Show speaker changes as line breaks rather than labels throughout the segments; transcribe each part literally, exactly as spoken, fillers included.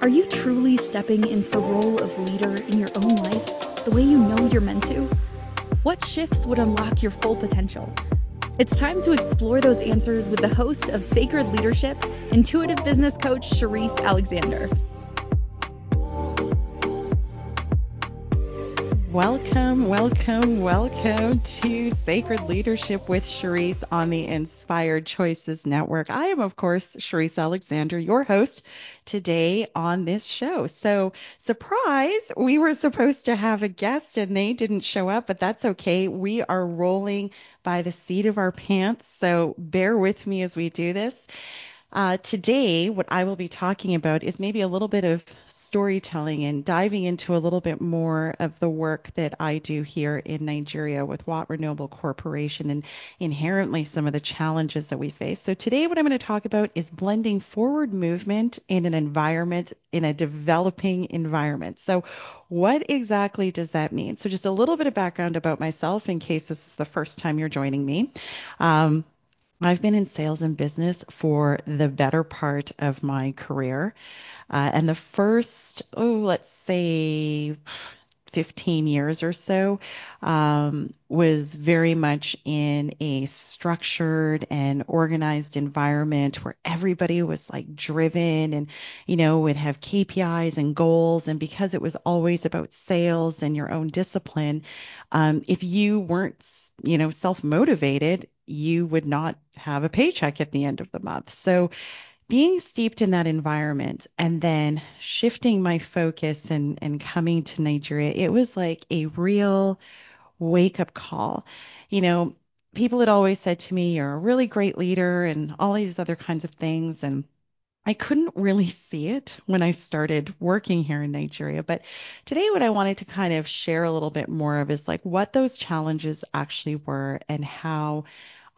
Are you truly stepping into the role of leader in your own life the way you know you're meant to? What shifts would unlock your full potential? It's time to explore those answers with the host of Sacred Leadership, intuitive business coach Cherise Alexander.
Welcome, welcome, welcome to Sacred Leadership with Cherise on the Inspired Choices Network. I am, of course, Cherise Alexander, your host today on this show. So, surprise, we were supposed to have a guest and they didn't show up, but that's okay. We are rolling by the seat of our pants, so bear with me as we do this. Uh, today, what I will be talking about is maybe a little bit of storytelling and diving into a little bit more of the work that I do here in Nigeria with Watt Renewable Corporation and inherently some of the challenges that we face. So today, what I'm going to talk about is blending forward movement in an environment, in a developing environment. So what exactly does that mean? So just a little bit of background about myself in case this is the first time you're joining me. Um, I've been in sales and business for the better part of my career. Uh, and the first, oh, let's say fifteen years or so, um, was very much in a structured and organized environment where everybody was like driven and, you know, would have K P Is and goals. And because it was always about sales and your own discipline, um, if you weren't, you know, self-motivated, you would not have a paycheck at the end of the month. So being steeped in that environment and then shifting my focus and, and coming to Nigeria, it was like a real wake up call. You know, people had always said to me, you're a really great leader and all these other kinds of things. And I couldn't really see it when I started working here in Nigeria. But today, what I wanted to kind of share a little bit more of is like what those challenges actually were and how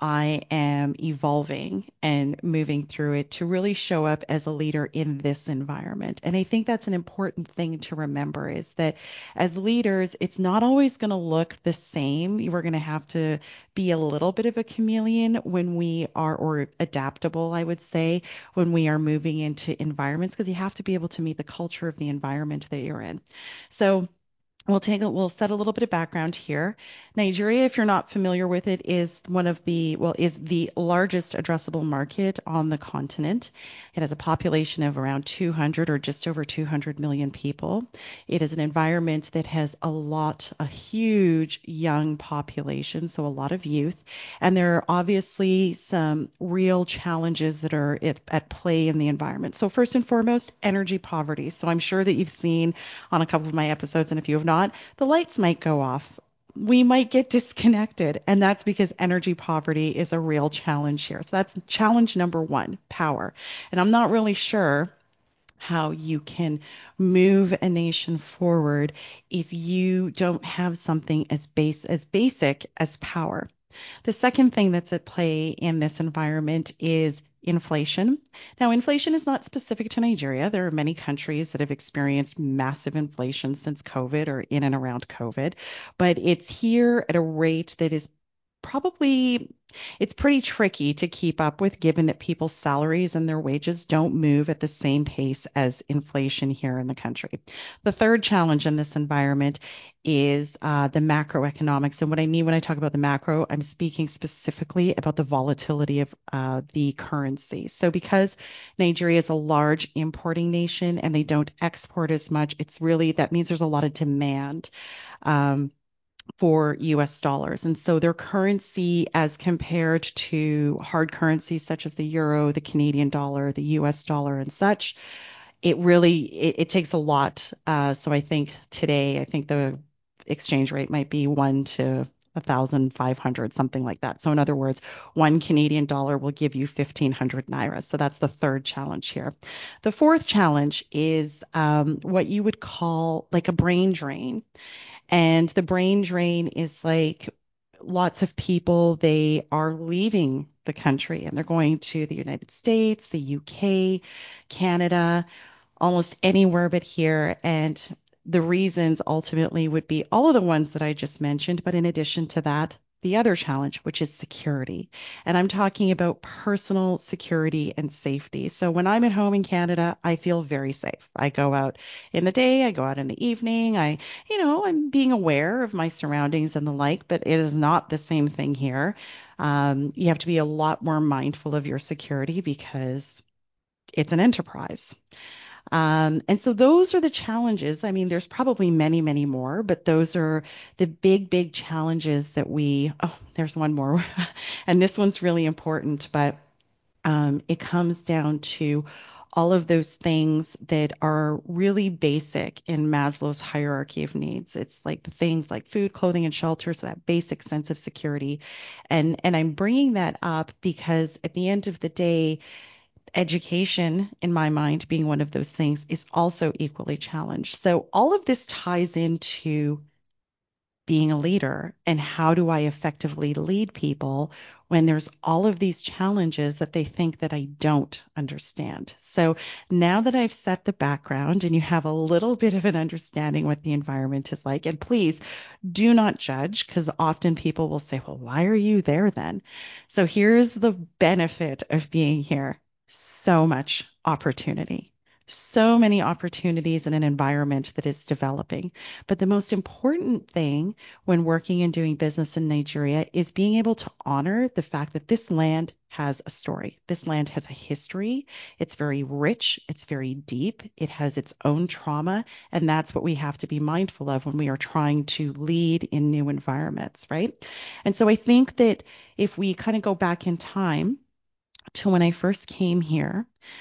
I am evolving and moving through it to really show up as a leader in this environment. And I think that's an important thing to remember is that as leaders, it's not always going to look the same. We're going to have to be a little bit of a chameleon when we are, or adaptable, I would say, when we are moving into environments, because you have to be able to meet the culture of the environment that you're in. So We'll take a, we'll set a little bit of background here. Nigeria, if you're not familiar with it, is one of the, well, is the largest addressable market on the continent. It has a population of around two hundred or just over two hundred million people. It is an environment that has a lot, a huge young population, so a lot of youth. And there are obviously some real challenges that are at, at play in the environment. So first and foremost, energy poverty. So I'm sure that you've seen on a couple of my episodes, and if you have not, the lights might go off. We might get disconnected, and that's because energy poverty is a real challenge here. So that's challenge number one, power. And I'm not really sure how you can move a nation forward if you don't have something as base as basic as power. The second thing that's at play in this environment is inflation. Now, inflation is not specific to Nigeria. There are many countries that have experienced massive inflation since COVID or in and around COVID, but it's here at a rate that is probably it's pretty tricky to keep up with given that people's salaries and their wages don't move at the same pace as inflation here in the country. The third challenge in this environment is uh, the macroeconomics. And what I mean when I talk about the macro, I'm speaking specifically about the volatility of uh, the currency. So because Nigeria is a large importing nation and they don't export as much, it's really, that means there's a lot of demand. Um, for U S dollars. And so their currency as compared to hard currencies such as the euro, the Canadian dollar, the U S dollar and such, it really, it, it takes a lot. Uh, so I think today, I think the exchange rate might be one to one thousand five hundred, something like that. So in other words, one Canadian dollar will give you fifteen hundred naira. So that's the third challenge here. The fourth challenge is um, what you would call like a brain drain. And the brain drain is like lots of people, they are leaving the country and they're going to the United States, the U K, Canada, almost anywhere but here. And the reasons ultimately would be all of the ones that I just mentioned. But in addition to that, the other challenge, which is security. And I'm talking about personal security and safety. So when I'm at home in Canada, I feel very safe. I go out in the day, I go out in the evening. I, you know, I'm being aware of my surroundings and the like, but it is not the same thing here. Um, you have to be a lot more mindful of your security because it's an enterprise. Um, and so those are the challenges. I mean, there's probably many, many more, but those are the big, big challenges that we, oh, there's one more. And this one's really important, but um, it comes down to all of those things that are really basic in Maslow's hierarchy of needs. It's like the things like food, clothing, and shelter, so that basic sense of security. And and I'm bringing that up because at the end of the day, education, in my mind, being one of those things, is also equally challenged. So all of this ties into being a leader and how do I effectively lead people when there's all of these challenges that they think that I don't understand. So now that I've set the background and you have a little bit of an understanding what the environment is like, and please do not judge because often people will say, well, why are you there then? So here's the benefit of being here. So much opportunity. So many opportunities in an environment that is developing. But the most important thing when working and doing business in Nigeria is being able to honor the fact that this land has a story. This land has a history. It's very rich. It's very deep. It has its own trauma. And that's what we have to be mindful of when we are trying to lead in new environments, right? And so I think that if we kind of go back in time to when I first came here,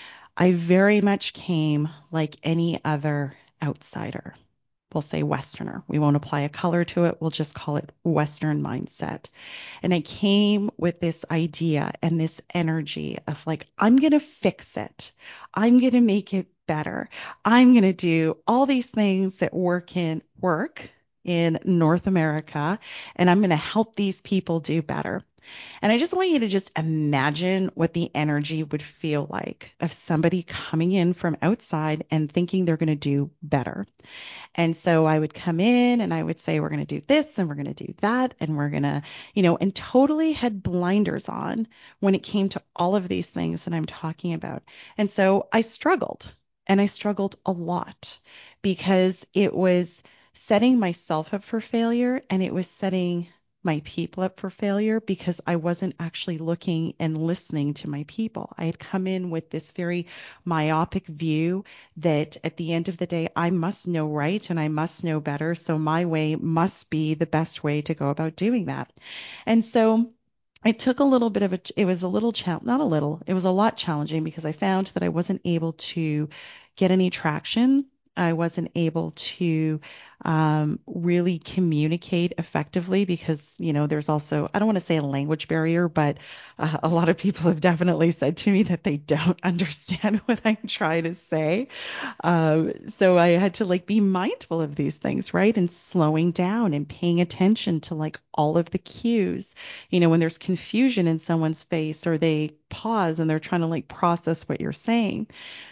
I very much came like any other outsider. We'll say Westerner. We won't apply a color to it. We'll just call it Western mindset. And I came with this idea and this energy of like, I'm going to fix it. I'm going to make it better. I'm going to do all these things that work in work in North America, and I'm going to help these people do better. And I just want you to just imagine what the energy would feel like of somebody coming in from outside and thinking they're going to do better. And so I would come in and I would say, we're going to do this and we're going to do that. And we're going to, you know, and totally had blinders on when it came to all of these things that I'm talking about. And so I struggled and I struggled a lot because it was setting myself up for failure and it was setting my people up for failure because I wasn't actually looking and listening to my people. I had come in with this very myopic view that at the end of the day, I must know right and I must know better. So my way must be the best way to go about doing that. And so it took a little bit of a, it was a little, chal- not a little, it was a lot challenging because I found that I wasn't able to get any traction. I wasn't able to um, really communicate effectively because, you know, there's also, I don't want to say a language barrier, but uh, a lot of people have definitely said to me that they don't understand what I'm trying to say. Um, so I had to like be mindful of these things, right? And slowing down and paying attention to like all of the cues. You know, when there's confusion in someone's face or they pause and they're trying to like process what you're saying.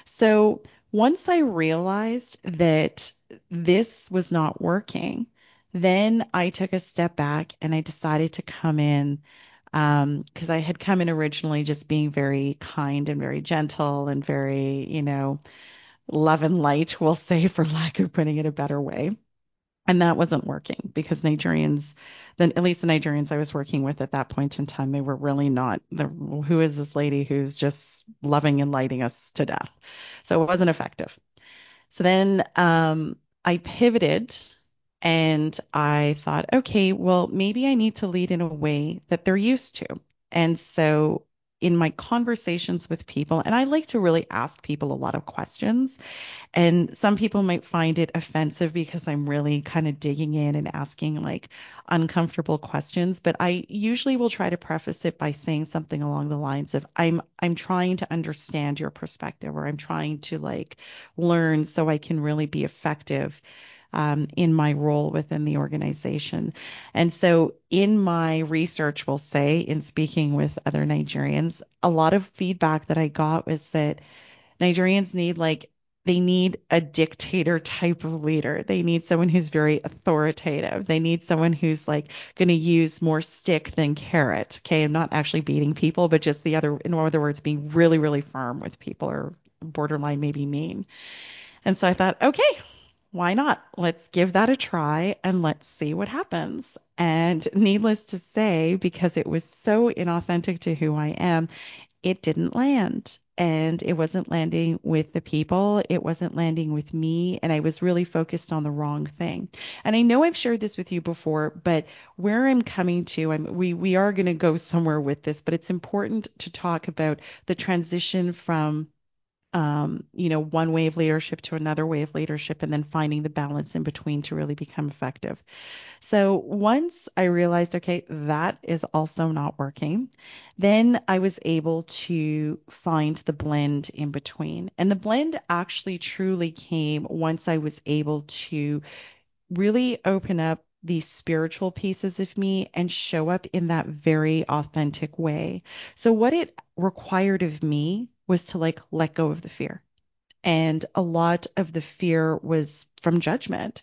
So once I realized that this was not working, then I took a step back and I decided to come in um, because I had come in originally just being very kind and very gentle and very, you know, love and light, we'll say, for lack of putting it a better way. And that wasn't working because Nigerians, then at least the Nigerians I was working with at that point in time, they were really not the who is this lady who's just loving and lighting us to death. So it wasn't effective. So then um, I pivoted and I thought, okay, well, maybe I need to lead in a way that they're used to. And so in my conversations with people, and I like to really ask people a lot of questions. And some people might find it offensive because I'm really kind of digging in and asking like uncomfortable questions, but I usually will try to preface it by saying something along the lines of I'm I'm trying to understand your perspective or I'm trying to like learn so I can really be effective um, in my role within the organization. And so in my research, we'll say, in speaking with other Nigerians, a lot of feedback that I got was that Nigerians need like They need a dictator type of leader. They need someone who's very authoritative. They need someone who's like going to use more stick than carrot. Okay. I'm not actually beating people, but just the other, in other words, being really, really firm with people or borderline maybe mean. And so I thought, okay, why not? Let's give that a try and let's see what happens. And needless to say, because it was so inauthentic to who I am, it didn't land. And it wasn't landing with the people. It wasn't landing with me. And I was really focused on the wrong thing. And I know I've shared this with you before, but where I'm coming to, I'm, we, we are going to go somewhere with this, but it's important to talk about the transition from um, you know, one way of leadership to another way of leadership, and then finding the balance in between to really become effective. So once I realized, okay, that is also not working, then I was able to find the blend in between. And the blend actually truly came once I was able to really open up these spiritual pieces of me and show up in that very authentic way. So what it required of me was to like let go of the fear. And a lot of the fear was from judgment.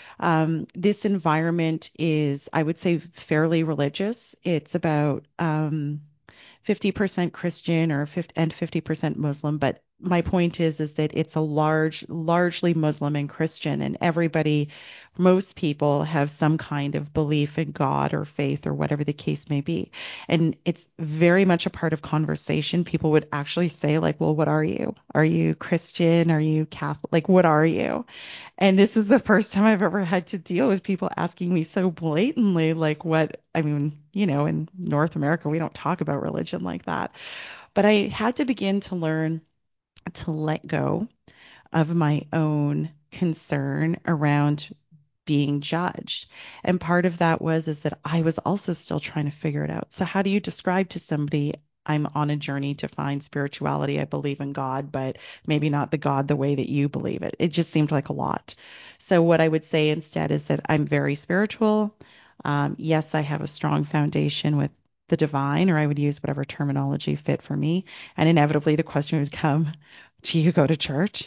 Um, this environment is, I would say, fairly religious. It's about um, fifty percent Christian or fifty and fifty percent Muslim. But my point is, is that it's a large, largely Muslim and Christian, and everybody, most people have some kind of belief in God or faith or whatever the case may be. And it's very much a part of conversation. People would actually say like, well, what are you? Are you Christian? Are you Catholic? Like, what are you? And this is the first time I've ever had to deal with people asking me so blatantly, like what, I mean, you know, in North America, we don't talk about religion like that. But I had to begin to learn to let go of my own concern around being judged. And part of that was is that I was also still trying to figure it out. So how do you describe to somebody I'm on a journey to find spirituality. I believe in God, but maybe not the God the way that you believe it. It just seemed like a lot. So what I would say instead is that I'm very spiritual. Um, yes, I have a strong foundation with the divine, or I would use whatever terminology fit for me. And inevitably the question would come, do you go to church?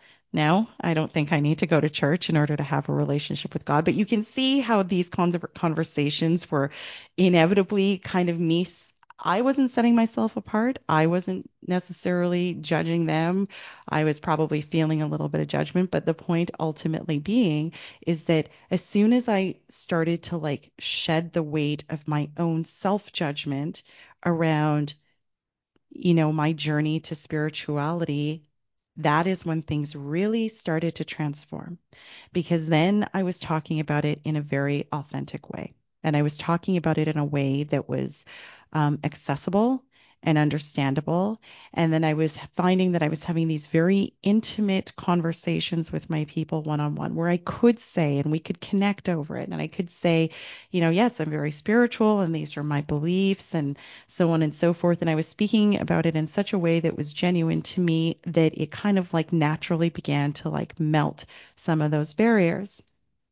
No, I don't think I need to go to church in order to have a relationship with God. But you can see how these kinds of conversations were inevitably kind of me. I wasn't setting myself apart. I wasn't necessarily judging them. I was probably feeling a little bit of judgment. But the point ultimately being is that as soon as I started to like shed the weight of my own self-judgment around, you know, my journey to spirituality, that is when things really started to transform because then I was talking about it in a very authentic way. And I was talking about it in a way that was um, accessible and understandable. And then I was finding that I was having these very intimate conversations with my people one on one where I could say, and we could connect over it. And I could say, you know, yes, I'm very spiritual and these are my beliefs and so on and so forth. And I was speaking about it in such a way that was genuine to me that it kind of like naturally began to like melt some of those barriers.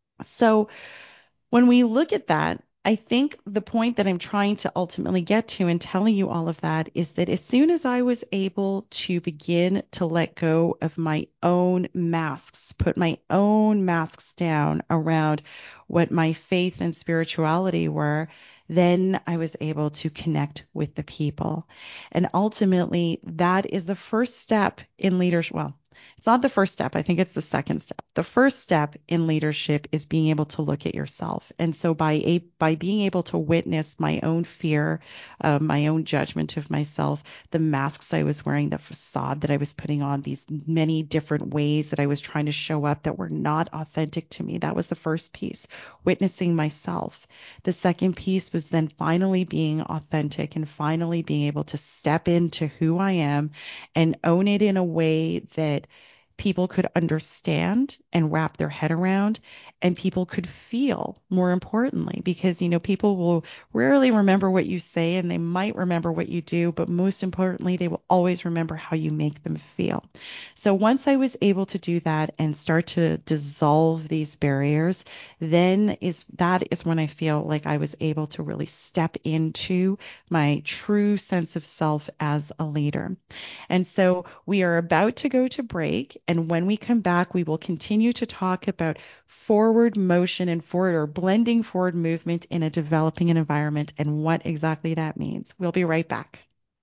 So when we look at that, I think the point that I'm trying to ultimately get to in telling you all of that is that as soon as I was able to begin to let go of my own masks, put my own masks down around what my faith and spirituality were, then I was able to connect with the people. And ultimately, that is the first step in leadership. Well, it's not the first step. I think it's the second step. The first step in leadership is being able to look at yourself. And so by a, by being able to witness my own fear, uh, my own judgment of myself, the masks I was wearing, the facade that I was putting on, these many different ways that I was trying to show up that were not authentic to me. That was the first piece, witnessing myself. The second piece was then finally being authentic and finally being able to step into who I am and own it in a way that people could understand and wrap their head around and people could feel, more importantly, because you know people will rarely remember what you say and they might remember what you do, but most importantly they will always remember how you make them feel. So once I was able to do that and start to dissolve these barriers, then is that is when I feel like I was able to really step into my true sense of self as a leader. And so we are about to go to break. And when we come back, we will continue to talk about forward motion and forward or blending forward movement in a developing environment and what exactly that means. We'll be right back.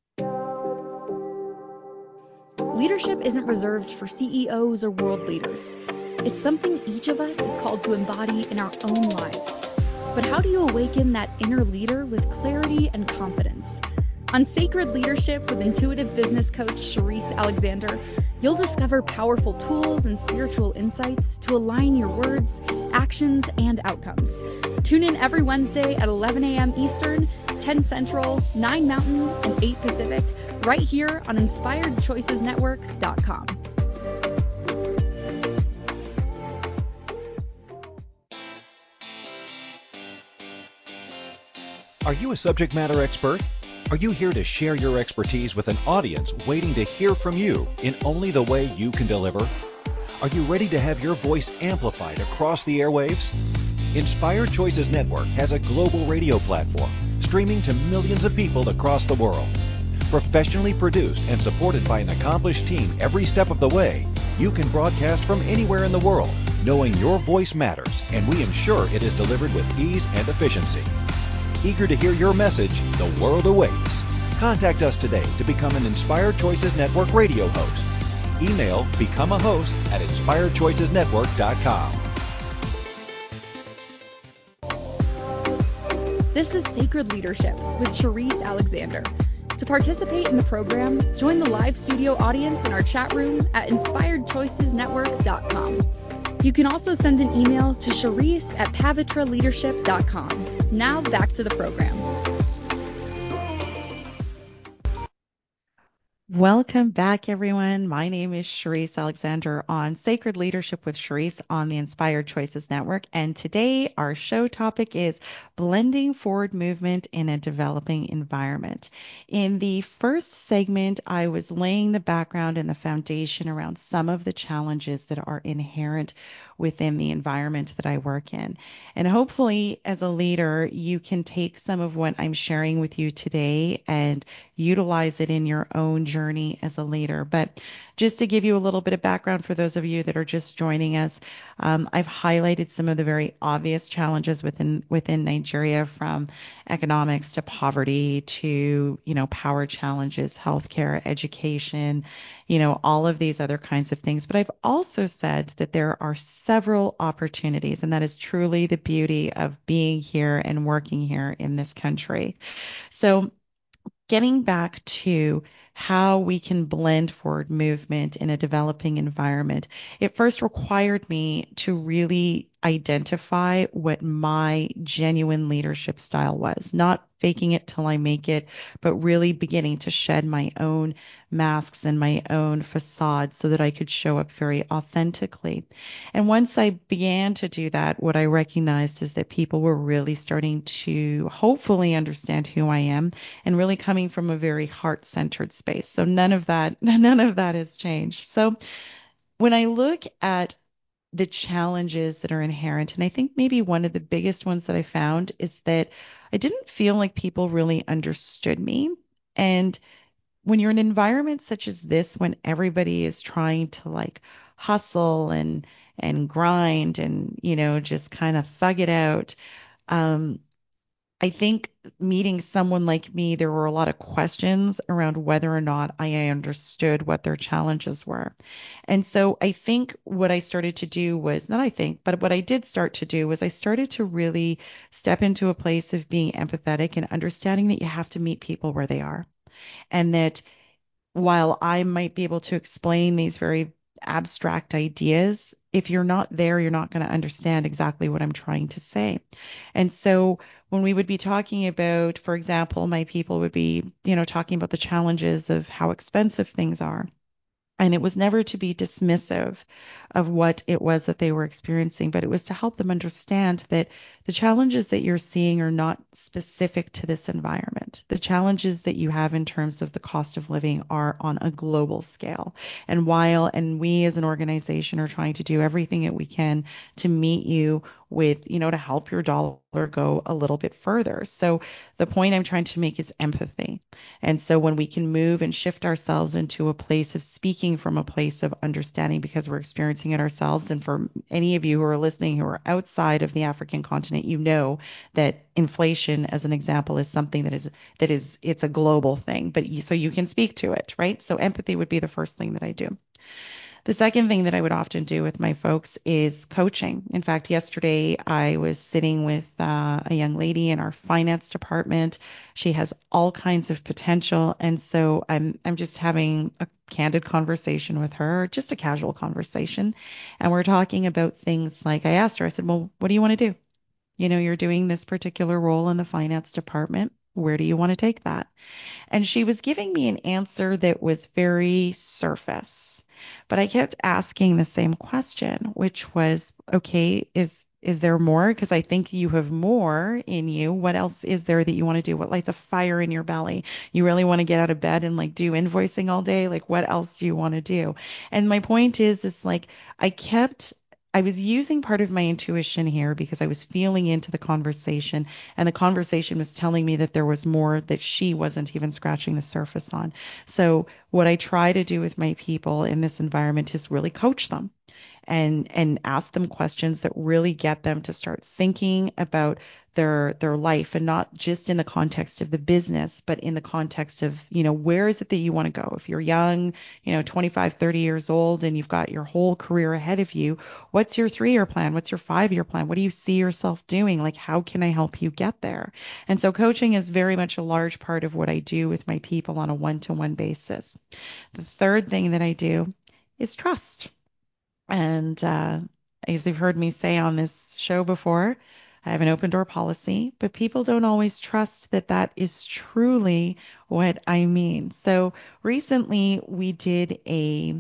Leadership isn't reserved for C E Os or world leaders. It's something each of us is called to embody in our own lives. But how do you awaken that inner leader with clarity and confidence? On Sacred Leadership with intuitive business coach Charisse Alexander, you'll discover powerful tools and spiritual insights to align your words, actions, and outcomes. Tune in every Wednesday at eleven a.m. Eastern, ten Central, nine Mountain, and eight Pacific, right here on inspired choices network dot com.
Are you a subject matter expert? Are you here to share your expertise with an audience waiting to hear from you in only the way you can deliver? Are you ready to have your voice amplified across the airwaves? Inspired Choices Network has a global radio platform streaming to millions of people across the world. Professionally produced and supported by an accomplished team every step of the way, you can broadcast from anywhere in the world, knowing your voice matters, and we ensure it is delivered with ease and efficiency. Eager to hear your message, the world awaits. Contact us today to become an Inspired Choices Network radio host. Email become a host at inspired choices network dot com.
This is Sacred Leadership with Charisse Alexander. To participate in the program, join the live studio audience in our chat room at inspired choices network dot com. You can also send an email to Charisse at pavitra leadership dot com. Now back to the program.
Welcome back, everyone. My name is Charisse Alexander on Sacred Leadership with Charisse on the Inspired Choices Network. And today our show topic is blending forward movement in a developing environment. In the first segment, I was laying the background and the foundation around some of the challenges that are inherent within the environment that I work in. And hopefully, as a leader, you can take some of what I'm sharing with you today and utilize it in your own journey as a leader. But just to give you a little bit of background for those of you that are just joining us, um, I've highlighted some of the very obvious challenges within within Nigeria, from economics to poverty to, you know, power challenges, healthcare, education, you know, all of these other kinds of things. But I've also said that there are several opportunities, and that is truly the beauty of being here and working here in this country. So getting back to how we can blend forward movement in a developing environment, it first required me to really identify what my genuine leadership style was, not faking it till I make it, but really beginning to shed my own masks and my own facade so that I could show up very authentically. And once I began to do that, what I recognized is that people were really starting to hopefully understand who I am, and really coming from a very heart-centered space. So none of that, none of that has changed. So when I look at the challenges that are inherent, and I think maybe one of the biggest ones that I found is that I didn't feel like people really understood me. And when you're in an environment such as this, when everybody is trying to like hustle and and grind and, you know, just kind of thug it out, um, I think meeting someone like me, there were a lot of questions around whether or not I understood what their challenges were. And so I think what I started to do was, not I think, but what I did start to do was I started to really step into a place of being empathetic and understanding that you have to meet people where they are. And that while I might be able to explain these very abstract ideas, if you're not there, you're not going to understand exactly what I'm trying to say. And so when we would be talking about, for example, my people would be, you know, talking about the challenges of how expensive things are. And it was never to be dismissive of what it was that they were experiencing, but it was to help them understand that the challenges that you're seeing are not specific to this environment. The challenges that you have in terms of the cost of living are on a global scale. And while, and we as an organization are trying to do everything that we can to meet you with, you know, to help your dollar go a little bit further. So the point I'm trying to make is empathy. And so when we can move and shift ourselves into a place of speaking from a place of understanding because we're experiencing it ourselves. And for any of you who are listening who are outside of the African continent, you know that inflation, as an example, is something that is that is it's a global thing, but you, so you can speak to it, right? So empathy would be the first thing that I do. The second thing that I would often do with my folks is coaching. In fact, yesterday I was sitting with uh, a young lady in our finance department. She has all kinds of potential, and so I'm I'm just having a candid conversation with her, just a casual conversation, and we're talking about things like I asked her, I said, "Well, what do you want to do? You know, you're doing this particular role in the finance department. Where do you want to take that?" And she was giving me an answer that was very surface. But I kept asking the same question, which was, okay, is is there more? Because I think you have more in you. What else is there that you want to do? What lights a fire in your belly? You really want to get out of bed and like do invoicing all day? Like what else do you want to do? And my point is, is like I kept I was using part of my intuition here because I was feeling into the conversation, and the conversation was telling me that there was more that she wasn't even scratching the surface on. So what I try to do with my people in this environment is really coach them and and ask them questions that really get them to start thinking about their their life, and not just in the context of the business, but in the context of, you know, where is it that you want to go? If you're young, you know, twenty-five, thirty years old and you've got your whole career ahead of you, what's your three-year plan? What's your five-year plan? What do you see yourself doing? Like, how can I help you get there? And so coaching is very much a large part of what I do with my people on a one-to-one basis. The third thing that I do is trust. And uh, as you've heard me say on this show before, I have an open door policy, but people don't always trust that that is truly what I mean. So recently we did a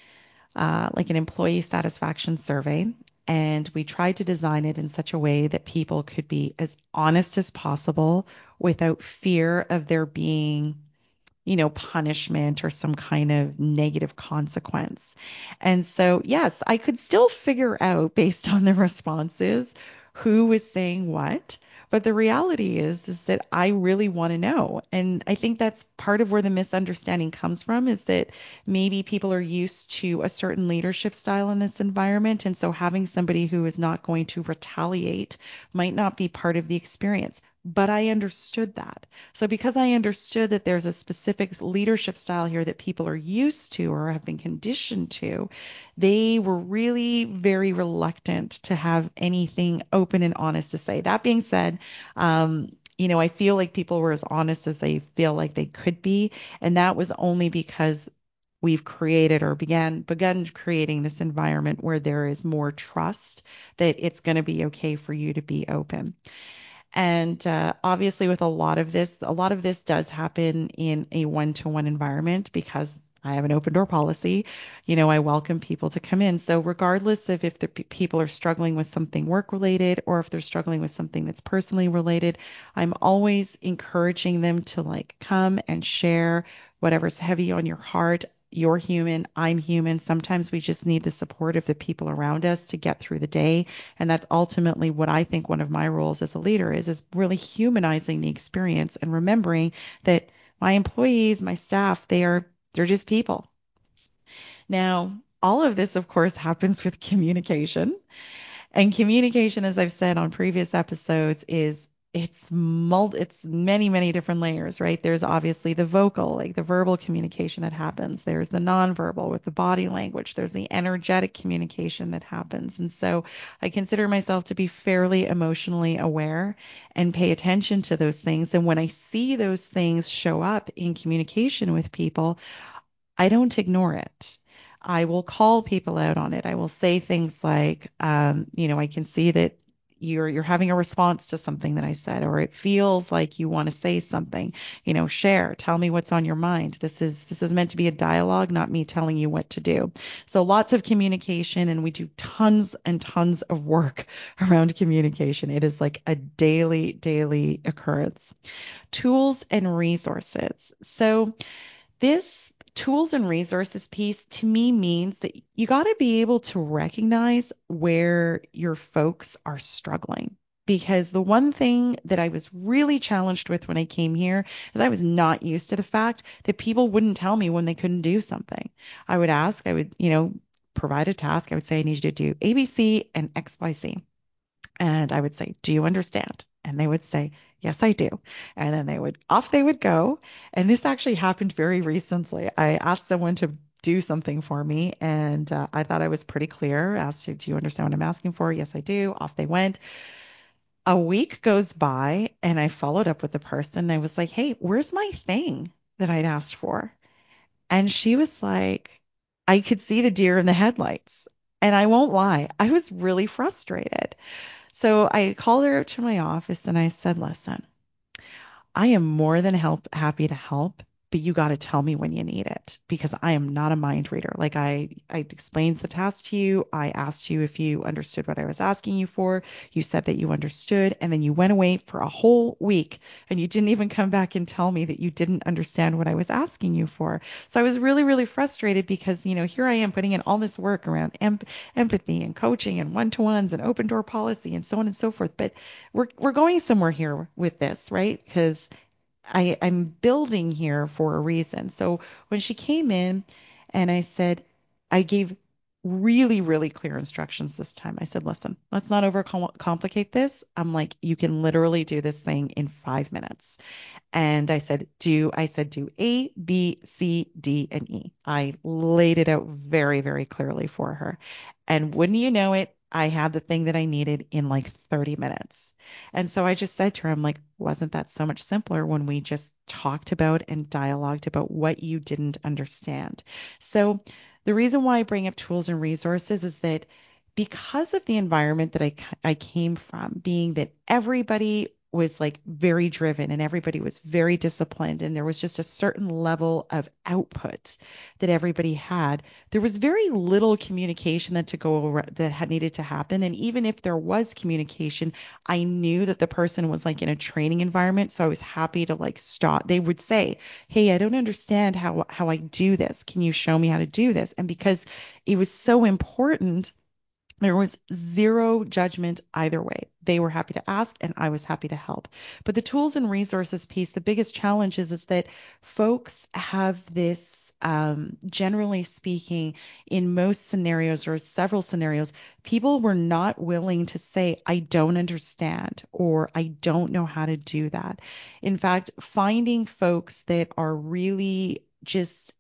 uh, like an employee satisfaction survey, and we tried to design it in such a way that people could be as honest as possible without fear of there being, you know, punishment or some kind of negative consequence. And so, yes, I could still figure out based on the responses who was saying what. But the reality is, is that I really want to know. And I think that's part of where the misunderstanding comes from, is that maybe people are used to a certain leadership style in this environment. And so having somebody who is not going to retaliate might not be part of the experience. But I understood that. So because I understood that there's a specific leadership style here that people are used to or have been conditioned to, they were really very reluctant to have anything open and honest to say. That being said, um, you know, I feel like people were as honest as they feel like they could be. And that was only because we've created or began begun creating this environment where there is more trust that it's going to be okay for you to be open. And uh, obviously, with a lot of this, a lot of this does happen in a one-to-one environment because I have an open door policy. You know, I welcome people to come in. So regardless of if the p- people are struggling with something work related or if they're struggling with something that's personally related, I'm always encouraging them to like come and share whatever's heavy on your heart. You're human, I'm human. Sometimes we just need the support of the people around us to get through the day. And that's ultimately what I think one of my roles as a leader is, is really humanizing the experience and remembering that my employees, my staff, they are they're just people. Now, all of this, of course, happens with communication. And communication, as I've said on previous episodes, is it's mul it's many, many different layers, right? There's obviously the vocal, like the verbal communication that happens. There's the nonverbal with the body language. There's the energetic communication that happens. And so I consider myself to be fairly emotionally aware and pay attention to those things. And when I see those things show up in communication with people, I don't ignore it. I will call people out on it. I will say things like, um, you know, I can see that you're you're having a response to something that I said, or it feels like you want to say something, you know, share, tell me what's on your mind. This is this is meant to be a dialogue, not me telling you what to do. So lots of communication, and we do tons and tons of work around communication. It is like a daily, daily occurrence. Tools and resources. So this tools and resources piece to me means that you got to be able to recognize where your folks are struggling. Because the one thing that I was really challenged with when I came here is I was not used to the fact that people wouldn't tell me when they couldn't do something. I would ask, I would, you know, provide a task. I would say, I need you to do A, B, C, and X, Y, Z. And I would say, do you understand? And they would say, yes, I do. And then they would, off they would go. And this actually happened very recently. I asked someone to do something for me, and uh, I thought I was pretty clear. Asked, do you understand what I'm asking for? Yes, I do. Off they went. A week goes by, and I followed up with the person. I was like, hey, where's my thing that I'd asked for? And she was like, I could see the deer in the headlights. And I won't lie, I was really frustrated. So I called her to my office and I said, listen, I am more than help happy to help, but you got to tell me when you need it because I am not a mind reader. Like I, I explained the task to you. I asked you if you understood what I was asking you for. You said that you understood, and then you went away for a whole week and you didn't even come back and tell me that you didn't understand what I was asking you for. So I was really, really frustrated because, you know, here I am putting in all this work around em- empathy and coaching and one-to-ones and open door policy and so on and so forth. But we're, we're going somewhere here with this, right? Because I, I'm building here for a reason. So when she came in and I said, I gave really, really clear instructions this time. I said, listen, let's not overcomplicate this. I'm like, you can literally do this thing in five minutes. And I said, do, I said, do A, B, C, D, and E. I laid it out very, very clearly for her. And wouldn't you know it, I had the thing that I needed in like thirty minutes. And so I just said to her, I'm like, wasn't that so much simpler when we just talked about and dialogued about what you didn't understand? So the reason why I bring up tools and resources is that because of the environment that I, I came from, being that everybody was like very driven and everybody was very disciplined and there was just a certain level of output that everybody had, there was very little communication that to go that had needed to happen. And even if there was communication, I knew that the person was like in a training environment, so I was happy to like stop. They would say, hey, I don't understand how how I do this, can you show me how to do this? And because it was so important, there was zero judgment either way. They were happy to ask and I was happy to help. But the tools and resources piece, the biggest challenge is, is that folks have this, um, generally speaking, in most scenarios or several scenarios, people were not willing to say, I don't understand or I don't know how to do that. In fact, finding folks that are really just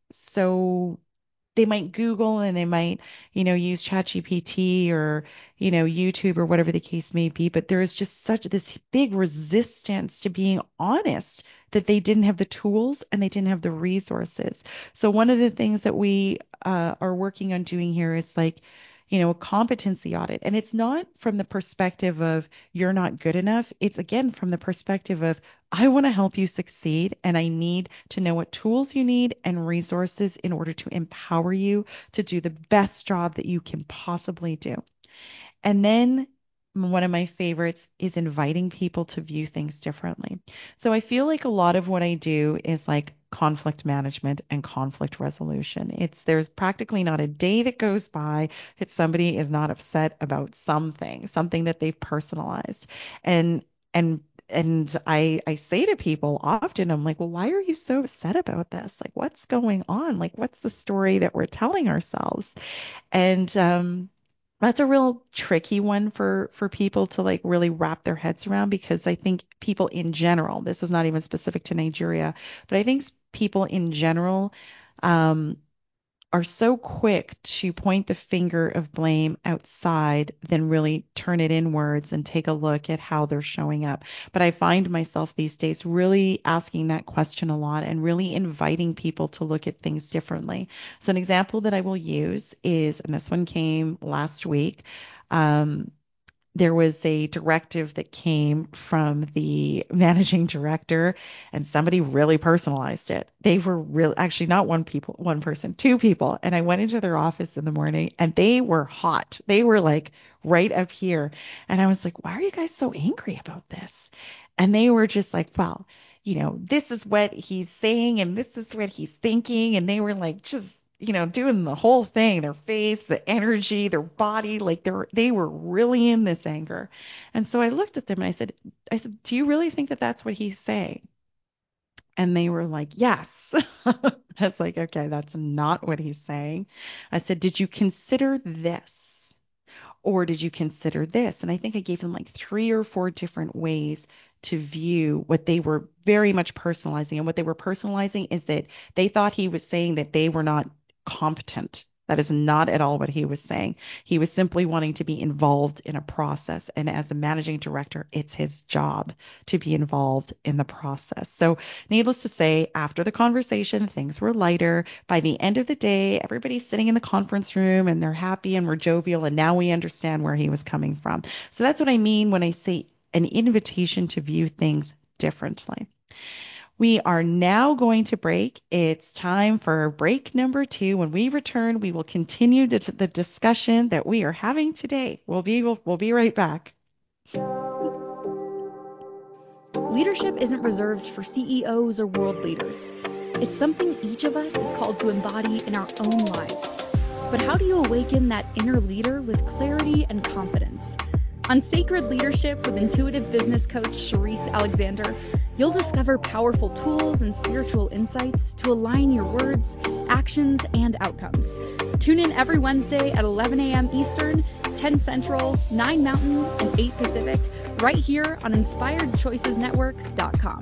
so they might Google and they might, you know, use ChatGPT or, you know, YouTube or whatever the case may be. But there is just such this big resistance to being honest that they didn't have the tools and they didn't have the resources. So one of the things that we uh, are working on doing here is like, you know, a competency audit. And it's not from the perspective of you're not good enough. It's again from the perspective of I want to help you succeed and I need to know what tools you need and resources in order to empower you to do the best job that you can possibly do. And then one of my favorites is inviting people to view things differently. So I feel like a lot of what I do is like conflict management and conflict resolution. It's there's practically not a day that goes by that somebody is not upset about something, something that they've personalized. And and and I I say to people often, I'm like, well, why are you so upset about this? Like, what's going on? Like, what's the story that we're telling ourselves? And um, that's a real tricky one for for people to like really wrap their heads around because I think people in general, this is not even specific to Nigeria, but I think s- people in general um, are so quick to point the finger of blame outside than really turn it inwards and take a look at how they're showing up. But I find myself these days really asking that question a lot and really inviting people to look at things differently. So an example that I will use is, and this one came last week, um, there was a directive that came from the managing director, and somebody really personalized it. They were really, actually not one people, one person, two people. And I went into their office in the morning and they were hot. They were like right up here. And I was like, why are you guys so angry about this? And they were just like, well, you know, this is what he's saying and this is what he's thinking. And they were like, just, you know, doing the whole thing, their face, the energy, their body, like they were, they were really in this anger. And so I looked at them and I said, I said, do you really think that that's what he's saying? And they were like, yes. I was like, okay, that's not what he's saying. I said, did you consider this? Or did you consider this? And I think I gave them like three or four different ways to view what they were very much personalizing. And what they were personalizing is that they thought he was saying that they were not competent. That is not at all what he was saying. He was simply wanting to be involved in a process. And as a managing director, it's his job to be involved in the process. So needless to say, after the conversation, things were lighter. By the end of the day, everybody's sitting in the conference room and they're happy and we're jovial. And now we understand where he was coming from. So that's what I mean when I say an invitation to view things differently. We are now going to break. It's time for break number two. When we return, we will continue the, the discussion that we are having today. We'll be, we'll, we'll be right back.
Leadership isn't reserved for C E Os or world leaders. It's something each of us is called to embody in our own lives. But how do you awaken that inner leader with clarity and confidence? On Sacred Leadership with intuitive business coach Cherise Alexander, you'll discover powerful tools and spiritual insights to align your words, actions, and outcomes. Tune in every Wednesday at eleven a.m. Eastern, ten Central, nine Mountain, and eight Pacific, right here on inspired choices network dot com.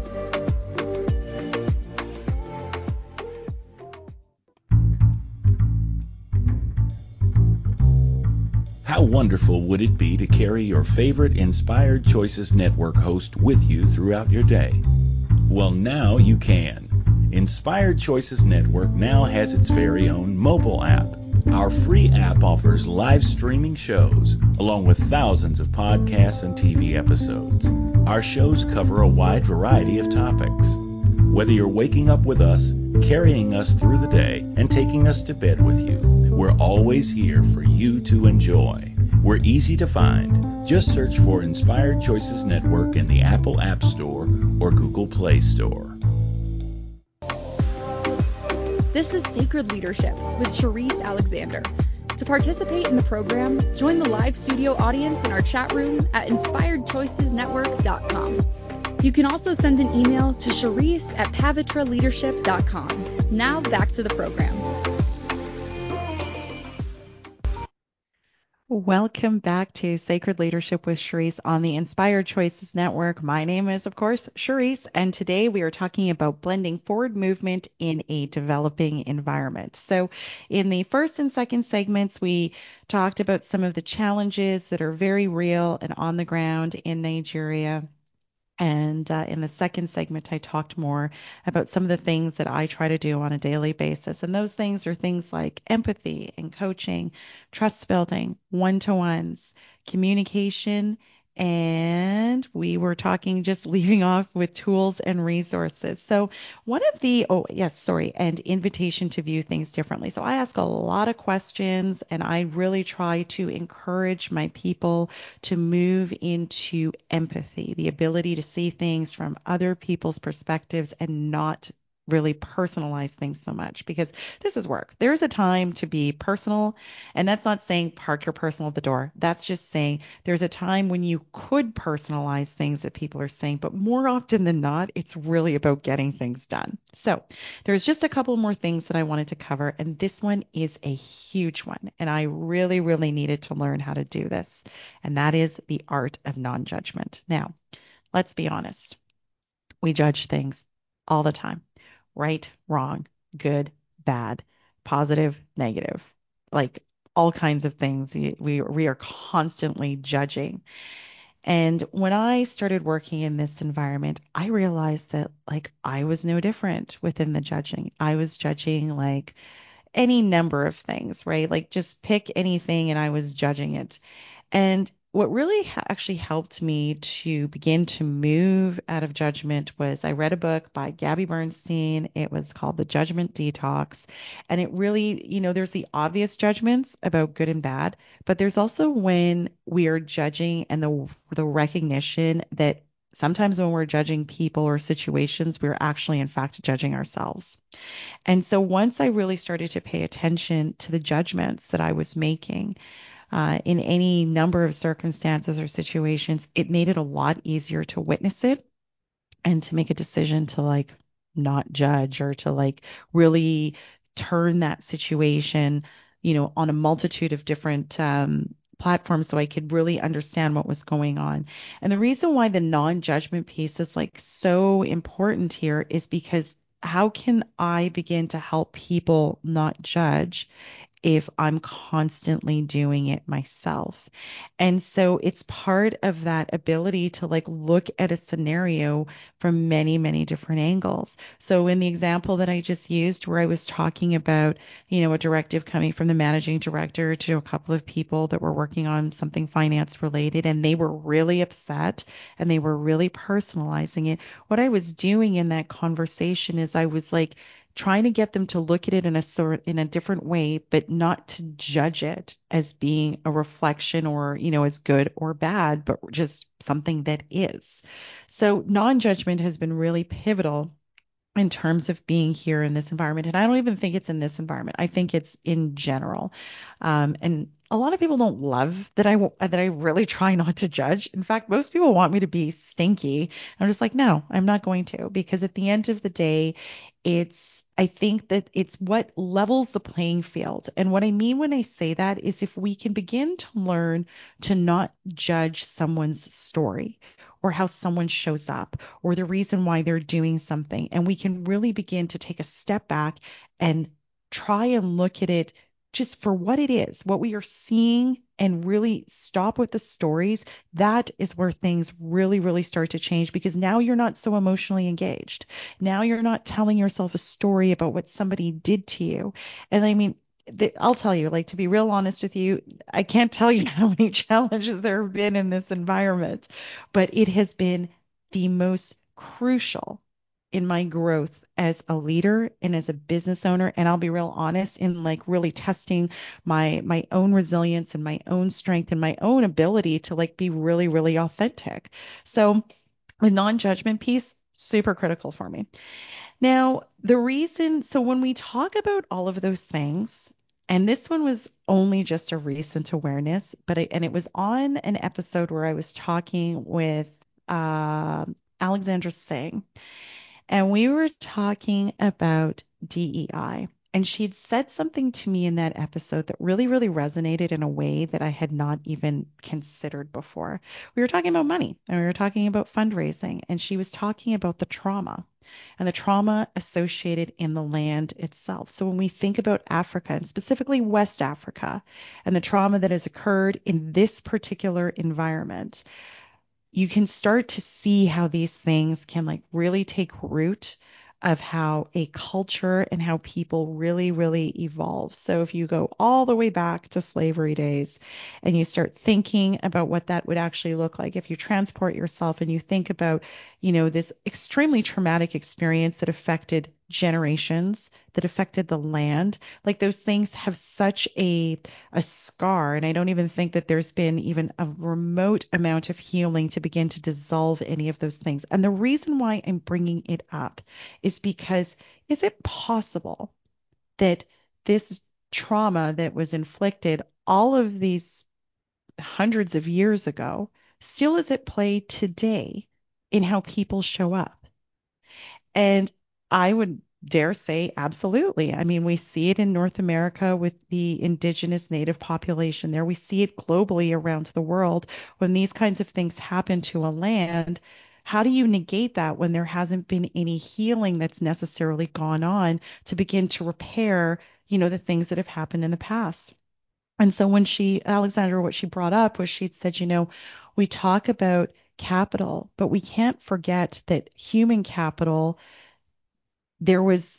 How wonderful would it be to carry your favorite Inspired Choices Network host with you throughout your day? Well, now you can. Inspired Choices Network now has its very own mobile app. Our free app offers live streaming shows, along with thousands of podcasts and T V episodes. Our shows cover a wide variety of topics. Whether you're waking up with us, carrying us through the day, and taking us to bed with you, we're always here for you to enjoy. We're easy to find. Just search for Inspired Choices Network in the Apple App Store or Google Play Store.
This is Sacred Leadership with Cherise Alexander. To participate in the program, join the live studio audience in our chat room at inspired choices network dot com. You can also send an email to Cherise at pavitra leadership dot com. Now back to the program.
Welcome back to Sacred Leadership with Cherise on the Inspired Choices Network. My name is, of course, Cherise, and today we are talking about blending forward movement in a developing environment. So in the first and second segments, we talked about some of the challenges that are very real and on the ground in Nigeria. And uh, in the second segment, I talked more about some of the things that I try to do on a daily basis. And those things are things like empathy and coaching, trust building, one-to-ones, communication, and we were talking, just leaving off with tools and resources. So one of the, oh, yes, sorry, and invitation to view things differently. So I ask a lot of questions and I really try to encourage my people to move into empathy, the ability to see things from other people's perspectives and not really personalize things so much, because this is work. There's a time to be personal, and that's not saying park your personal at the door. That's just saying there's a time when you could personalize things that people are saying, but more often than not, it's really about getting things done. So there's just a couple more things that I wanted to cover, and this one is a huge one, and I really, really needed to learn how to do this, and that is the art of non-judgment. Now, let's be honest. We judge things all the time. Right, wrong, good, bad, positive, negative, like all kinds of things. We, we are constantly judging. And when I started working in this environment, I realized that like I was no different within the judging. I was judging like any number of things, right? Like just pick anything and I was judging it. And what really ha- actually helped me to begin to move out of judgment was I read a book by Gabby Bernstein. It was called The Judgment Detox. And it really, you know, there's the obvious judgments about good and bad, but there's also when we are judging and the the recognition that sometimes when we're judging people or situations, we're actually in fact judging ourselves. And so once I really started to pay attention to the judgments that I was making, uh, in any number of circumstances or situations, it made it a lot easier to witness it and to make a decision to like not judge or to like really turn that situation, you know, on a multitude of different um, platforms so I could really understand what was going on. And the reason why the non-judgment piece is like so important here is because how can I begin to help people not judge if I'm constantly doing it myself? And so it's part of that ability to like look at a scenario from many, many different angles. So in the example that I just used, where I was talking about, you know, a directive coming from the managing director to a couple of people that were working on something finance related, and they were really upset and they were really personalizing it. What I was doing in that conversation is I was like, trying to get them to look at it in a sort in a different way, but not to judge it as being a reflection or, you know, as good or bad, but just something that is. So non-judgment has been really pivotal in terms of being here in this environment. And I don't even think it's in this environment. I think it's in general. Um, and a lot of people don't love that I that I really try not to judge. In fact, most people want me to be stinky. I'm just like, no, I'm not going to, because at the end of the day, it's I think that it's what levels the playing field. And what I mean when I say that is if we can begin to learn to not judge someone's story or how someone shows up or the reason why they're doing something, and we can really begin to take a step back and try and look at it just for what it is, what we are seeing, and really stop with the stories, that is where things really, really start to change, because now you're not so emotionally engaged. Now you're not telling yourself a story about what somebody did to you. And I mean, the, I'll tell you, like, to be real honest with you, I can't tell you how many challenges there have been in this environment, but it has been the most crucial in my growth as a leader and as a business owner. And I'll be real honest, in like really testing my my own resilience and my own strength and my own ability to like be really, really authentic. So the non-judgment piece, super critical for me. Now, the reason, so when we talk about all of those things, and this one was only just a recent awareness, but I, and it was on an episode where I was talking with uh, Alexandra Singh, and we were talking about D E I. And she'd said something to me in that episode that really, really resonated in a way that I had not even considered before. We were talking about money and we were talking about fundraising, and she was talking about the trauma and the trauma associated in the land itself. So when we think about Africa, and specifically West Africa, and the trauma that has occurred in this particular environment, you can start to see how these things can like really take root of how a culture and how people really, really evolve. So if you go all the way back to slavery days and you start thinking about what that would actually look like, if you transport yourself and you think about, you know, this extremely traumatic experience that affected generations, that affected the land, like those things have such a a scar. And I don't even think that there's been even a remote amount of healing to begin to dissolve any of those things. And the reason why I'm bringing it up is because, is it possible that this trauma that was inflicted all of these hundreds of years ago still is at play today in how people show up? And I would dare say absolutely. I mean, we see it in North America with the indigenous native population there. We see it globally around the world. When these kinds of things happen to a land, how do you negate that when there hasn't been any healing that's necessarily gone on to begin to repair, you know, the things that have happened in the past? And so when she, Alexandra, what she brought up was she'd said, you know, we talk about capital, but we can't forget that human capital, there was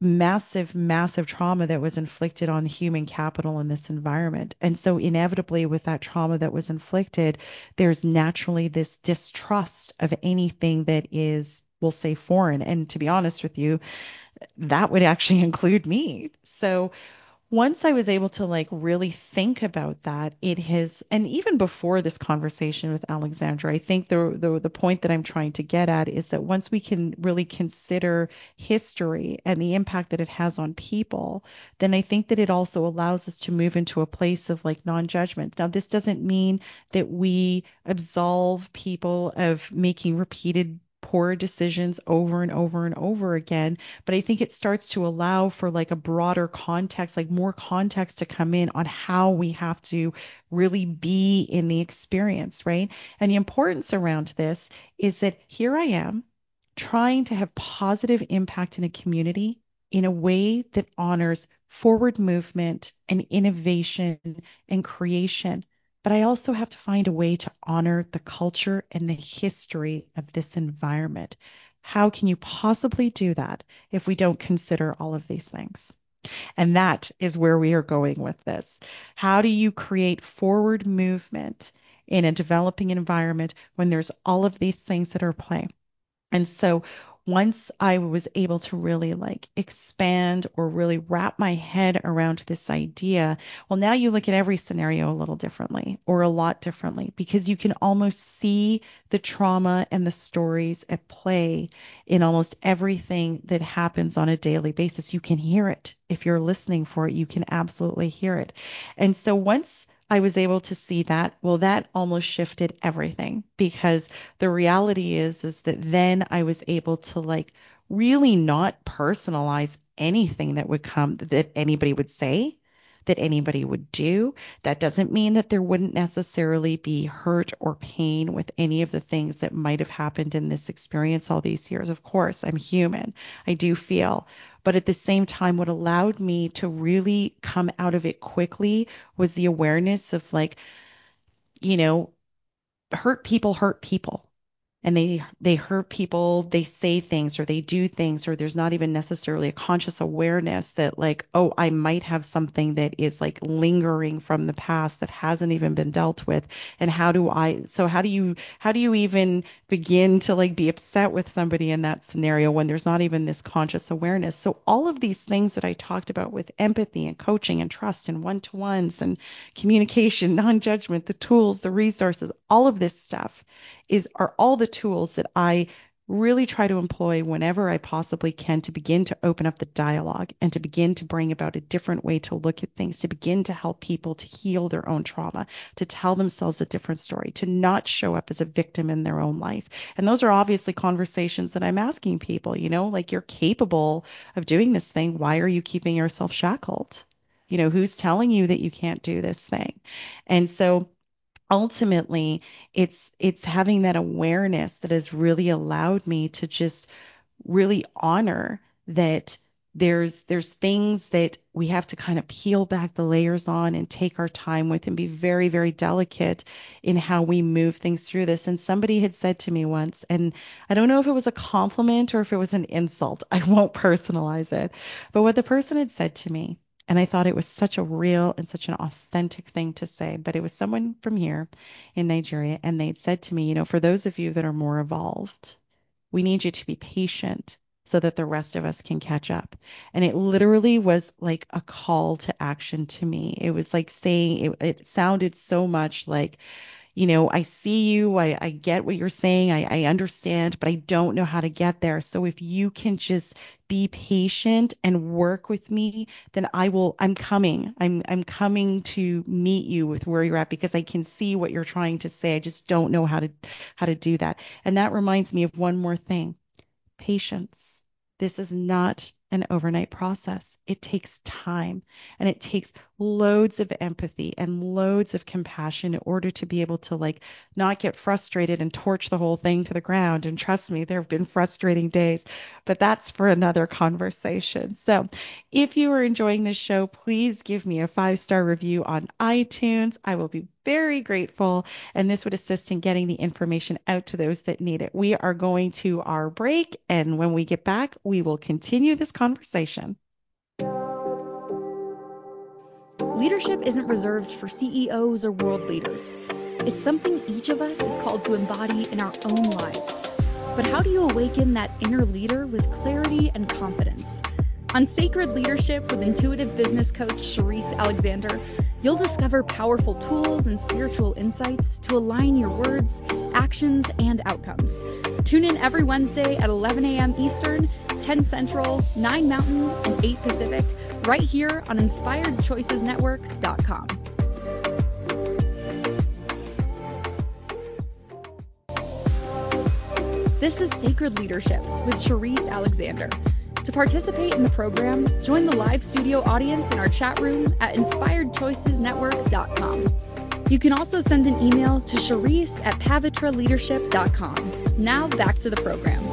massive, massive trauma that was inflicted on human capital in this environment. And so inevitably with that trauma that was inflicted, there's naturally this distrust of anything that is, we'll say, foreign. And to be honest with you, that would actually include me. So once I was able to like really think about that, it has, and even before this conversation with Alexandra, I think the, the the point that I'm trying to get at is that once we can really consider history and the impact that it has on people, then I think that it also allows us to move into a place of like non-judgment. Now, this doesn't mean that we absolve people of making repeated poor decisions over and over and over again. But I think it starts to allow for like a broader context, like more context to come in on how we have to really be in the experience, right? And the importance around this is that here I am trying to have positive impact in a community in a way that honors forward movement and innovation and creation. But I also have to find a way to honor the culture and the history of this environment. How can you possibly do that if we don't consider all of these things? And that is where we are going with this. How do you create forward movement in a developing environment when there's all of these things that are playing? And so once I was able to really like expand or really wrap my head around this idea, well, now you look at every scenario a little differently or a lot differently because you can almost see the trauma and the stories at play in almost everything that happens on a daily basis. You can hear it. If you're listening for it, you can absolutely hear it. And so once I was able to see that, well, that almost shifted everything because the reality is, is that then I was able to like really not personalize anything that would come, that anybody would say, that anybody would do. That doesn't mean that there wouldn't necessarily be hurt or pain with any of the things that might have happened in this experience all these years. Of course, I'm human. I do feel. But at the same time, what allowed me to really come out of it quickly was the awareness of like, you know, hurt people hurt people. And they they hurt people, they say things or they do things, or there's not even necessarily a conscious awareness that like, oh, I might have something that is like lingering from the past that hasn't even been dealt with. And how do I, so how do you, how do you even begin to like be upset with somebody in that scenario when there's not even this conscious awareness? So all of these things that I talked about with empathy and coaching and trust and one-to-ones and communication, non-judgment, the tools, the resources, all of this stuff is are all the tools that I really try to employ whenever I possibly can to begin to open up the dialogue and to begin to bring about a different way to look at things, to begin to help people to heal their own trauma, to tell themselves a different story, to not show up as a victim in their own life. And those are obviously conversations that I'm asking people, you know, like you're capable of doing this thing. Why are you keeping yourself shackled? You know, who's telling you that you can't do this thing? And so ultimately it's it's having that awareness that has really allowed me to just really honor that there's there's things that we have to kind of peel back the layers on and take our time with and be very, very delicate in how we move things through this. And somebody had said to me once, and I don't know if it was a compliment or if it was an insult, I won't personalize it, but what the person had said to me, and I thought it was such a real and such an authentic thing to say, but it was someone from here in Nigeria, and they'd said to me, you know, for those of you that are more evolved, we need you to be patient so that the rest of us can catch up. And it literally was like a call to action to me. It was like saying, it, it sounded so much like, you know, I see you, I, I get what you're saying, I, I understand, but I don't know how to get there. So if you can just be patient and work with me, then I will, I'm coming. I'm I'm coming to meet you with where you're at because I can see what you're trying to say. I just don't know how to how to do that. And that reminds me of one more thing. Patience. This is not an overnight process. It takes time and it takes loads of empathy and loads of compassion in order to be able to like not get frustrated and torch the whole thing to the ground. And trust me, there have been frustrating days, but that's for another conversation. So if you are enjoying this show, please give me a five-star review on iTunes. I will be very grateful, and this would assist in getting the information out to those that need it. We are going to our break, and when we get back, we will continue this conversation.
Leadership isn't reserved for C E Os or world leaders. It's something each of us is called to embody in our own lives. But how do you awaken that inner leader with clarity and confidence? On Sacred Leadership with intuitive business coach Cherise Alexander, you'll discover powerful tools and spiritual insights to align your words, actions, and outcomes. Tune in every Wednesday at eleven a.m. Eastern, ten Central, nine Mountain, and eight Pacific, right here on inspired choices network dot com. This is Sacred Leadership with Cherise Alexander. To participate in the program, join the live studio audience in our chat room at inspired choices network dot com. You can also send an email to Cherise at pavitra leadership dot com. Now back to the program.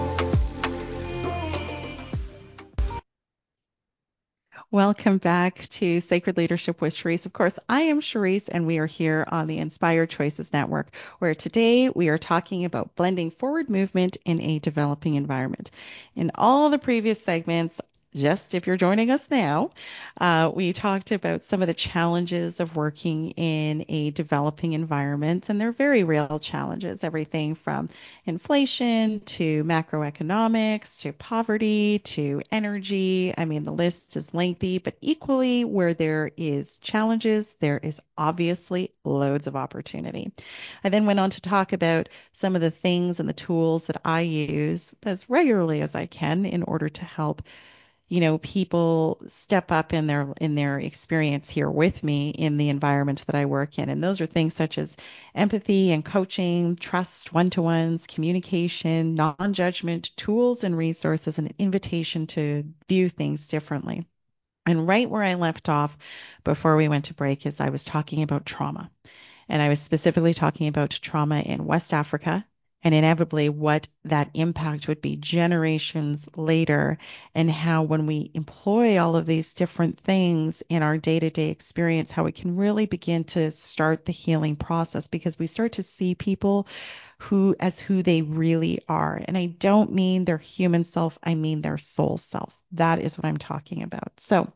Welcome back to Sacred Leadership with Cherise. Of course, I am Cherise, and we are here on the Inspired Choices Network, where today we are talking about blending forward movement in a developing environment. In all the previous segments, just if you're joining us now, uh, we talked about some of the challenges of working in a developing environment, and they're very real challenges, everything from inflation to macroeconomics to poverty to energy. I mean, the list is lengthy, but equally where there is challenges, there is obviously loads of opportunity. I then went on to talk about some of the things and the tools that I use as regularly as I can in order to help you know, people step up in their in their experience here with me in the environment that I work in. And those are things such as empathy and coaching, trust, one-to-ones, communication, non-judgment, tools and resources, and an invitation to view things differently. And right where I left off before we went to break is I was talking about trauma. And I was specifically talking about trauma in West Africa and inevitably what that impact would be generations later, and how when we employ all of these different things in our day-to-day experience, how it can really begin to start the healing process, because we start to see people who as who they really are. And I don't mean their human self, I mean their soul self. That is what I'm talking about. So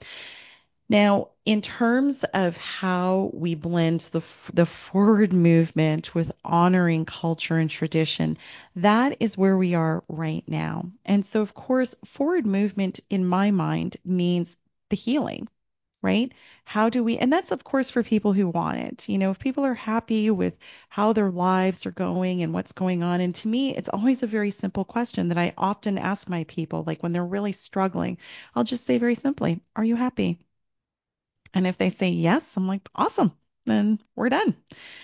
now, in terms of how we blend the the forward movement with honoring culture and tradition, that is where we are right now. And so, of course, forward movement in my mind means the healing, right? How do we, and that's of course for people who want it. You know, if people are happy with how their lives are going and what's going on. And to me, it's always a very simple question that I often ask my people, like when they're really struggling, I'll just say very simply, are you happy? And if they say yes, I'm like, awesome, then we're done.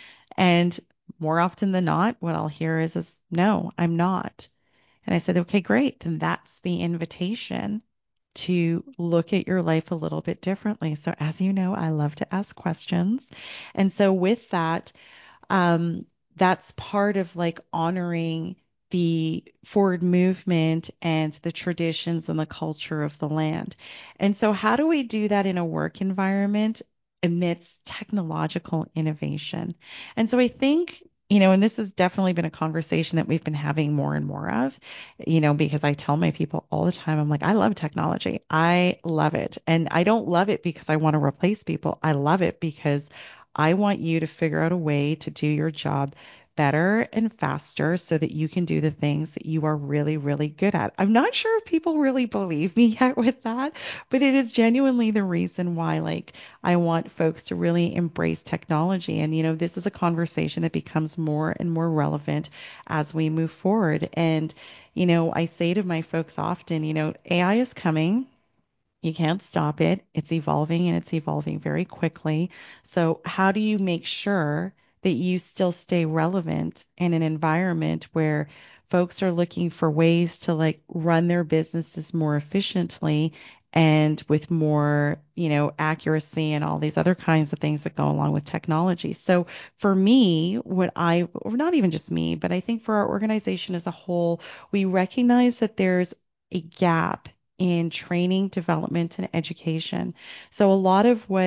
And more often than not, what I'll hear is, is no, I'm not. And I said, okay, great. Then that's the invitation to look at your life a little bit differently. So as you know, I love to ask questions. And so with that, um, that's part of like honoring the forward movement and the traditions and the culture of the land. And so how do we do that in a work environment amidst technological innovation? And so I think, you know, and this has definitely been a conversation that we've been having more and more of, you know, because I tell my people all the time, I'm like, I love technology. I love it. And I don't love it because I want to replace people. I love it because I want you to figure out a way to do your job better and faster so that you can do the things that you are really, really good at. I'm not sure if people really believe me yet with that, but it is genuinely the reason why, like, I want folks to really embrace technology. And, you know, this is a conversation that becomes more and more relevant as we move forward. And, you know, I say to my folks often, you know, A I is coming. You can't stop it. It's evolving and it's evolving very quickly. So how do you make sure that you still stay relevant in an environment where folks are looking for ways to like run their businesses more efficiently and with more, you know, accuracy and all these other kinds of things that go along with technology? So for me, what I, or not even just me, but I think for our organization as a whole, we recognize that there's a gap in training, development, and education. So a lot of what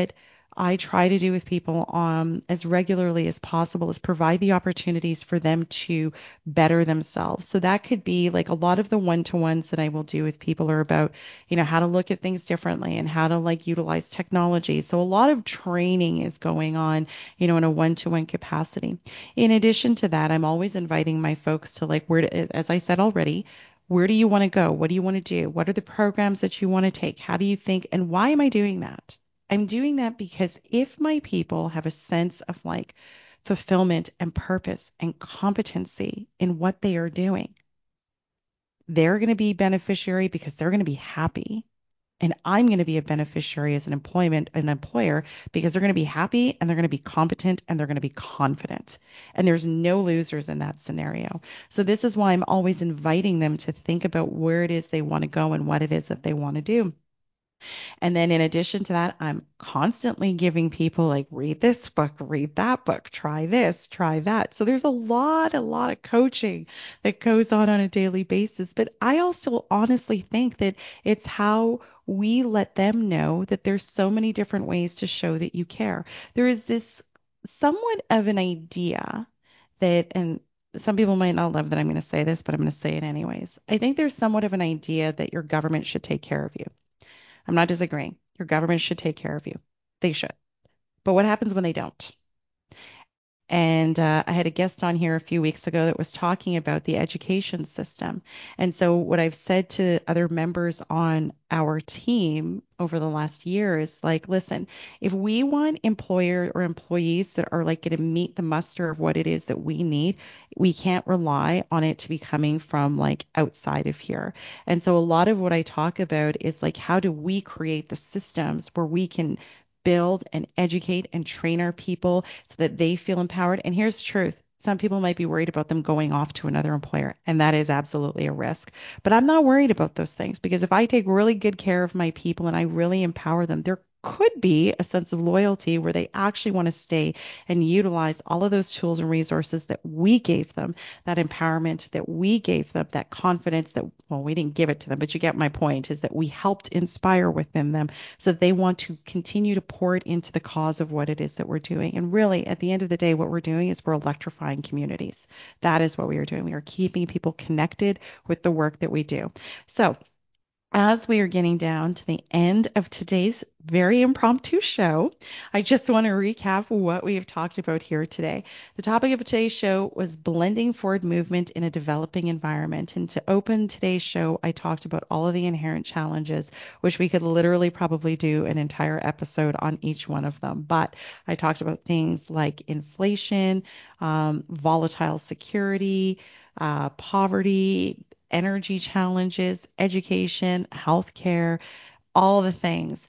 I try to do with people um, as regularly as possible is provide the opportunities for them to better themselves. So that could be like a lot of the one-to-ones that I will do with people are about, you know, how to look at things differently and how to like utilize technology. So a lot of training is going on, you know, in a one-to-one capacity. In addition to that, I'm always inviting my folks to like where to, as I said already, where do you want to go? What do you want to do? What are the programs that you want to take? How do you think? And why am I doing that? I'm doing that because if my people have a sense of like fulfillment and purpose and competency in what they are doing, they're going to be beneficiary because they're going to be happy. And I'm going to be a beneficiary as an employment, an employer, because they're going to be happy and they're going to be competent and they're going to be confident. And there's no losers in that scenario. So this is why I'm always inviting them to think about where it is they want to go and what it is that they want to do. And then in addition to that, I'm constantly giving people like, read this book, read that book, try this, try that. So there's a lot, a lot of coaching that goes on on a daily basis. But I also honestly think that it's how we let them know that there's so many different ways to show that you care. There is this somewhat of an idea that, and some people might not love that I'm going to say this, but I'm going to say it anyways. I think there's somewhat of an idea that your government should take care of you. I'm not disagreeing. Your government should take care of you. They should. But what happens when they don't? And uh, I had a guest on here a few weeks ago that was talking about the education system. And so what I've said to other members on our team over the last year is like, listen, if we want employer or employees that are like going to meet the muster of what it is that we need, we can't rely on it to be coming from like outside of here. And so a lot of what I talk about is like, how do we create the systems where we can build and educate and train our people so that they feel empowered. And here's the truth. Some people might be worried about them going off to another employer, and that is absolutely a risk. But I'm not worried about those things because if I take really good care of my people and I really empower them, they're could be a sense of loyalty where they actually want to stay and utilize all of those tools and resources that we gave them, that empowerment that we gave them, that confidence that, well, we didn't give it to them, but you get my point, is that we helped inspire within them so that they want to continue to pour it into the cause of what it is that we're doing. And really, at the end of the day, what we're doing is we're electrifying communities. That is what we are doing. We are keeping people connected with the work that we do. So as we are getting down to the end of today's very impromptu show, I just want to recap what we have talked about here today. The topic of today's show was blending forward movement in a developing environment. And to open today's show, I talked about all of the inherent challenges, which we could literally probably do an entire episode on each one of them. But I talked about things like inflation, um, volatile security, uh, poverty, energy challenges, education, healthcare, all the things.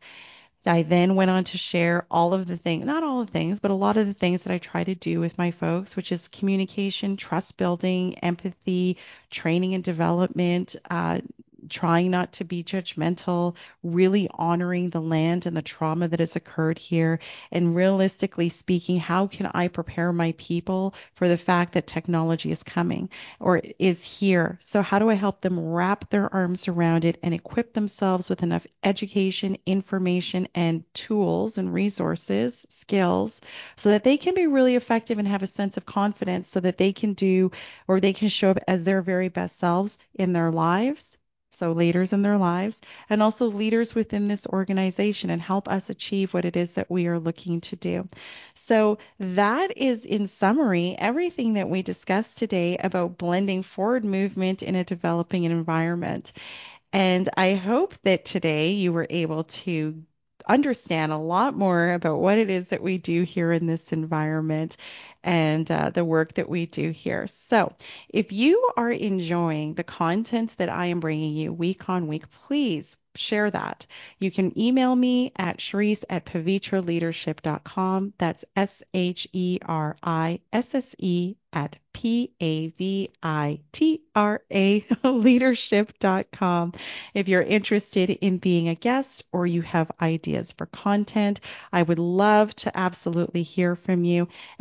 I then went on to share all of the things, not all of the things, but a lot of the things that I try to do with my folks, which is communication, trust building, empathy, training and development, uh, trying not to be judgmental, really honoring the land and the trauma that has occurred here. And realistically speaking, how can I prepare my people for the fact that technology is coming or is here? So how do I help them wrap their arms around it and equip themselves with enough education, information, and tools and resources, skills, so that they can be really effective and have a sense of confidence so that they can do or they can show up as their very best selves in their lives. So leaders in their lives and also leaders within this organization and help us achieve what it is that we are looking to do. So that is, in summary, everything that we discussed today about blending forward movement in a developing environment. And I hope that today you were able to understand a lot more about what it is that we do here in this environment and uh, the work that we do here. So if you are enjoying the content that I am bringing you week on week, please share that. You can email me at Sherice at pavitra leadership dot com. That's S H E R I S S E at P A V I T R A leadership dot com. If you're interested in being a guest or you have ideas for content, I would love to absolutely hear from you. And I should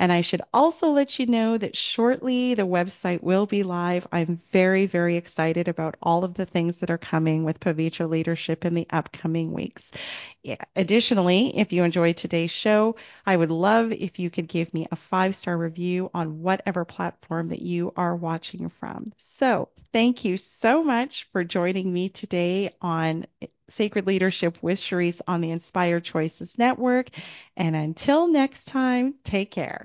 also let you know that shortly the website will be live. I'm very, very excited about all of the things that are coming with Pavitra Leadership in the upcoming weeks. Yeah. Additionally, if you enjoyed today's show, I would love if you could give me a five-star review on whatever platform that you are watching from. So thank you so much for joining me today on Sacred Leadership with Cherise on the Inspired Choices Network. And until next time, take care.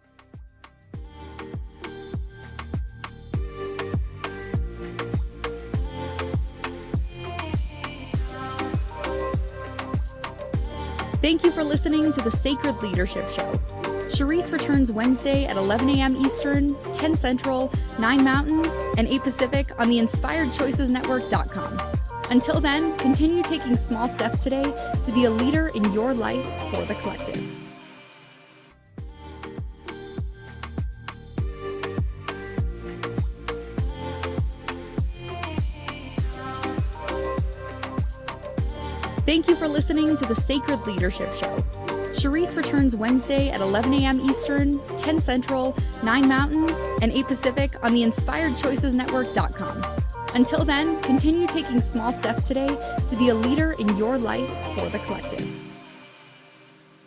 Thank you for listening to the Sacred Leadership Show. Cherise returns Wednesday at eleven a.m. Eastern, ten Central, nine Mountain, and eight Pacific on the inspired choices network dot com. Until then, continue taking small steps today to be a leader in your life for the collective. Thank you for listening to the Sacred Leadership Show. Cherise returns Wednesday at eleven a.m. Eastern, ten Central, nine Mountain, and eight Pacific on the inspired choices network dot com. Until then, continue taking small steps today to be a leader in your life for the collective.